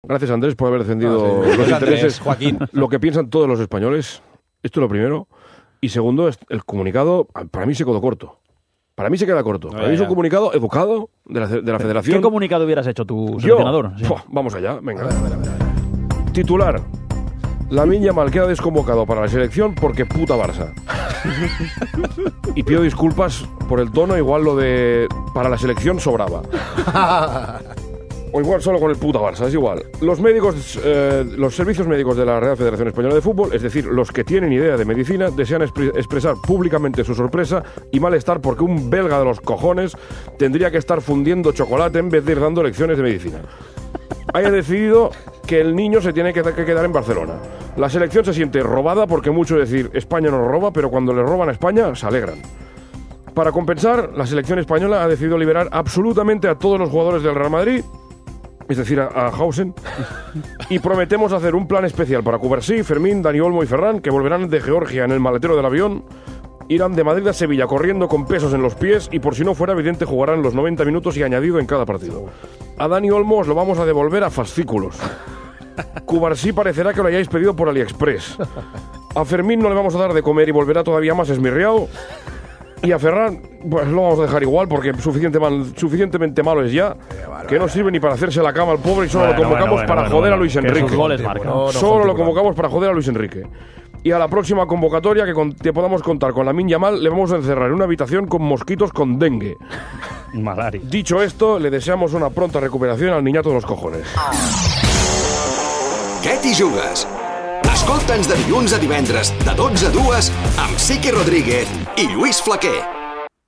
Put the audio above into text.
Gracias, Andrés, por haber defendido los intereses. Joaquín. Lo que piensan todos los españoles. Esto es lo primero. Y segundo, el comunicado, para mí se quedó corto. Para mí se queda corto. Para mí es un comunicado educado de la Federación. ¿Qué comunicado hubieras hecho tú, seleccionador? Sí. Vamos allá, venga. A ver. Titular. Lamine Yamal queda desconvocado para la selección porque puta Barça. Y pido disculpas por el tono, igual lo de para la selección sobraba. O igual solo con el puta Barça, es igual. Los médicos, los servicios médicos de la Real Federación Española de Fútbol, es decir, los que tienen idea de medicina, desean expresar públicamente su sorpresa y malestar porque un belga de los cojones tendría que estar fundiendo chocolate en vez de ir dando lecciones de medicina. Haya decidido que el niño se tiene que quedar en Barcelona. La selección se siente robada porque mucho decir España nos roba, pero cuando le roban a España se alegran. Para compensar, la selección española ha decidido liberar absolutamente a todos los jugadores del Real Madrid, es decir, a Hausen, y prometemos hacer un plan especial para Cubarsí, Fermín, Dani Olmo y Ferran, que volverán de Georgia en el maletero del avión, irán de Madrid a Sevilla corriendo con pesos en los pies y por si no fuera evidente jugarán los 90 minutos y añadido en cada partido. A Dani Olmo os lo vamos a devolver a fascículos. Cubarsí parecerá que lo hayáis pedido por AliExpress. A Fermín no le vamos a dar de comer y volverá todavía más esmirriado. Y a Ferran, pues lo vamos a dejar igual porque suficientemente malo es ya, que no sirve ni para hacerse la cama al pobre y solo lo convocamos para joder a Luis Enrique. Solo lo convocamos para joder a Luis Enrique. Y a la próxima convocatoria que podamos contar con Lamine Yamal le vamos a encerrar en una habitación con mosquitos con dengue. Malaria. Dicho esto, le deseamos una pronta recuperación al niñato de los cojones. Què t'hi jugues? Escolta'ns de dilluns a divendres, de 12 a 2, amb Sique Rodríguez i Lluís Flaquer.